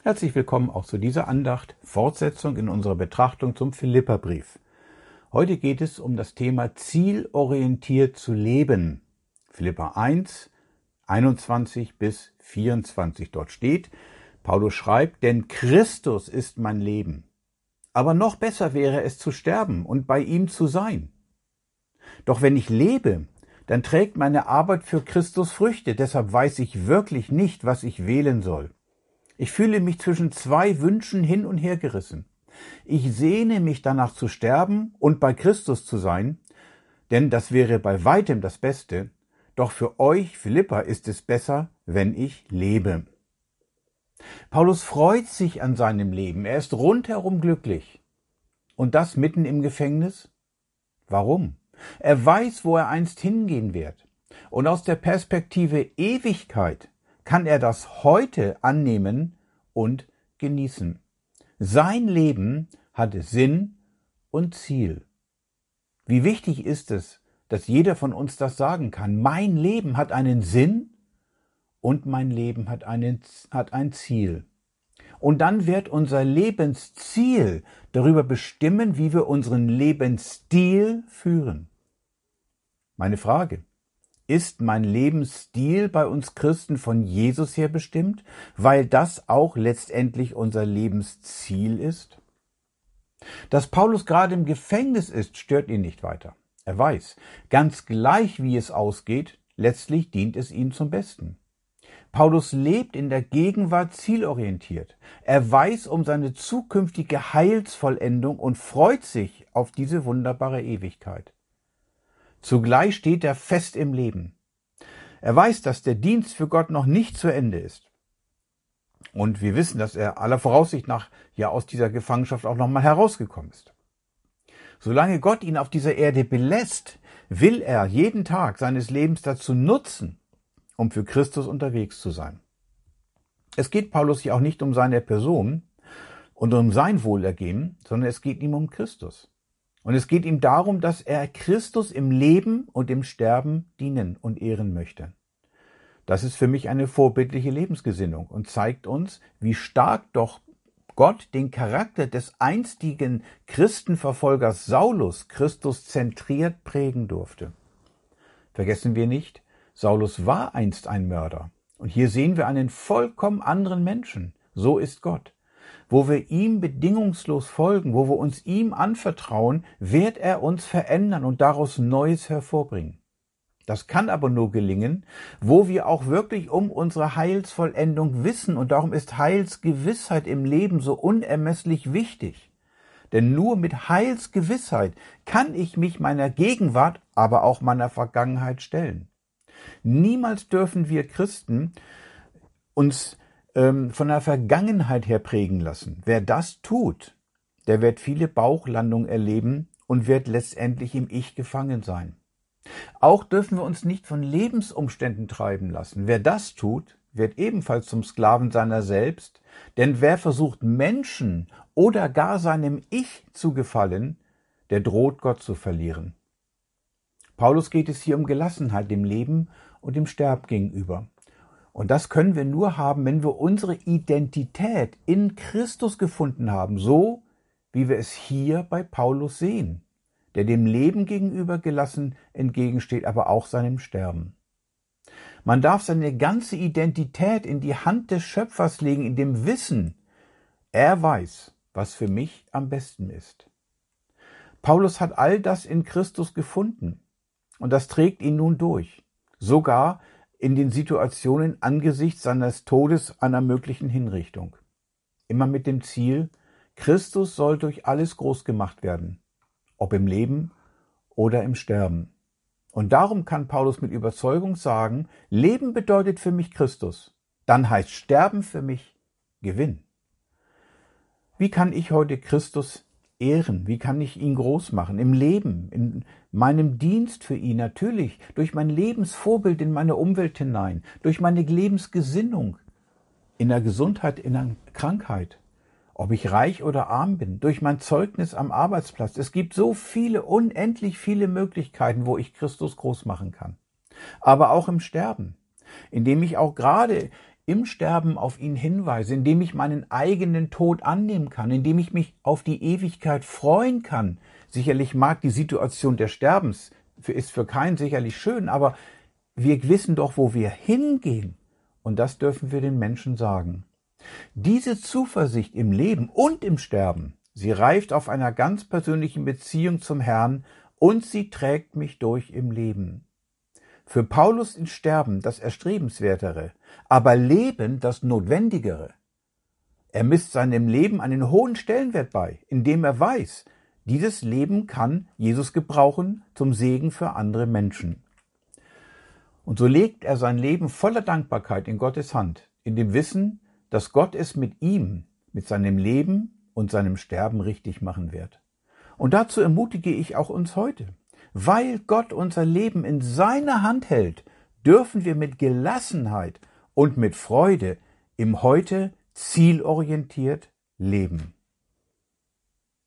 Herzlich willkommen auch zu dieser Andacht, Fortsetzung in unserer Betrachtung zum Philipperbrief. Heute geht es um das Thema zielorientiert zu leben. Philipper 1, 21 bis 24 dort steht, Paulus schreibt, denn Christus ist mein Leben. Aber noch besser wäre es zu sterben und bei ihm zu sein. Doch wenn ich lebe, dann trägt meine Arbeit für Christus Früchte, deshalb weiß ich wirklich nicht, was ich wählen soll. Ich fühle mich zwischen zwei Wünschen hin und her gerissen. Ich sehne mich danach zu sterben und bei Christus zu sein, denn das wäre bei weitem das Beste. Doch für euch, Philipper, ist es besser, wenn ich lebe. Paulus freut sich an seinem Leben. Er ist rundherum glücklich. Und das mitten im Gefängnis? Warum? Er weiß, wo er einst hingehen wird. Und aus der Perspektive Ewigkeit kann er das heute annehmen und genießen. Sein Leben hat Sinn und Ziel. Wie wichtig ist es, dass jeder von uns das sagen kann. Mein Leben hat einen Sinn und mein Leben hat ein Ziel. Und dann wird unser Lebensziel darüber bestimmen, wie wir unseren Lebensstil führen. Meine Frage: Ist mein Lebensstil bei uns Christen von Jesus her bestimmt, weil das auch letztendlich unser Lebensziel ist? Dass Paulus gerade im Gefängnis ist, stört ihn nicht weiter. Er weiß, ganz gleich wie es ausgeht, letztlich dient es ihm zum Besten. Paulus lebt in der Gegenwart zielorientiert. Er weiß um seine zukünftige Heilsvollendung und freut sich auf diese wunderbare Ewigkeit. Zugleich steht er fest im Leben. Er weiß, dass der Dienst für Gott noch nicht zu Ende ist. Und wir wissen, dass er aller Voraussicht nach ja aus dieser Gefangenschaft auch nochmal herausgekommen ist. Solange Gott ihn auf dieser Erde belässt, will er jeden Tag seines Lebens dazu nutzen, um für Christus unterwegs zu sein. Es geht Paulus ja auch nicht um seine Person und um sein Wohlergehen, sondern es geht ihm um Christus. Und es geht ihm darum, dass er Christus im Leben und im Sterben dienen und ehren möchte. Das ist für mich eine vorbildliche Lebensgesinnung und zeigt uns, wie stark doch Gott den Charakter des einstigen Christenverfolgers Saulus Christus zentriert prägen durfte. Vergessen wir nicht, Saulus war einst ein Mörder. Und hier sehen wir einen vollkommen anderen Menschen. So ist Gott. Wo wir ihm bedingungslos folgen, wo wir uns ihm anvertrauen, wird er uns verändern und daraus Neues hervorbringen. Das kann aber nur gelingen, wo wir auch wirklich um unsere Heilsvollendung wissen, und darum ist Heilsgewissheit im Leben so unermesslich wichtig. Denn nur mit Heilsgewissheit kann ich mich meiner Gegenwart, aber auch meiner Vergangenheit stellen. Niemals dürfen wir Christen uns von der Vergangenheit her prägen lassen. Wer das tut, der wird viele Bauchlandungen erleben und wird letztendlich im Ich gefangen sein. Auch dürfen wir uns nicht von Lebensumständen treiben lassen. Wer das tut, wird ebenfalls zum Sklaven seiner selbst, denn wer versucht, Menschen oder gar seinem Ich zu gefallen, der droht Gott zu verlieren. Paulus geht es hier um Gelassenheit dem Leben und dem Sterben gegenüber. Und das können wir nur haben, wenn wir unsere Identität in Christus gefunden haben, so wie wir es hier bei Paulus sehen, der dem Leben gegenüber gelassen entgegensteht, aber auch seinem Sterben. Man darf seine ganze Identität in die Hand des Schöpfers legen, in dem Wissen, er weiß, was für mich am besten ist. Paulus hat all das in Christus gefunden und das trägt ihn nun durch, sogar in den Situationen angesichts seines Todes einer möglichen Hinrichtung. Immer mit dem Ziel, Christus soll durch alles groß gemacht werden, ob im Leben oder im Sterben. Und darum kann Paulus mit Überzeugung sagen, Leben bedeutet für mich Christus, dann heißt Sterben für mich Gewinn. Wie kann ich heute Christus ehren? Wie kann ich ihn groß machen? Im Leben, in meinem Dienst für ihn, natürlich, durch mein Lebensvorbild in meine Umwelt hinein, durch meine Lebensgesinnung, in der Gesundheit, in der Krankheit, ob ich reich oder arm bin, durch mein Zeugnis am Arbeitsplatz. Es gibt so viele, unendlich viele Möglichkeiten, wo ich Christus groß machen kann. Aber auch im Sterben, indem ich auch gerade im Sterben auf ihn hinweise, indem ich meinen eigenen Tod annehmen kann, indem ich mich auf die Ewigkeit freuen kann. Sicherlich mag die Situation des Sterbens ist für keinen sicherlich schön, aber wir wissen doch, wo wir hingehen. Und das dürfen wir den Menschen sagen. Diese Zuversicht im Leben und im Sterben, sie reift auf einer ganz persönlichen Beziehung zum Herrn und sie trägt mich durch im Leben. Für Paulus ist Sterben das Erstrebenswertere, aber Leben das Notwendigere. Er misst seinem Leben einen hohen Stellenwert bei, indem er weiß, dieses Leben kann Jesus gebrauchen zum Segen für andere Menschen. Und so legt er sein Leben voller Dankbarkeit in Gottes Hand, in dem Wissen, dass Gott es mit ihm, mit seinem Leben und seinem Sterben richtig machen wird. Und dazu ermutige ich auch uns heute. Weil Gott unser Leben in seiner Hand hält, dürfen wir mit Gelassenheit und mit Freude im Heute zielorientiert leben.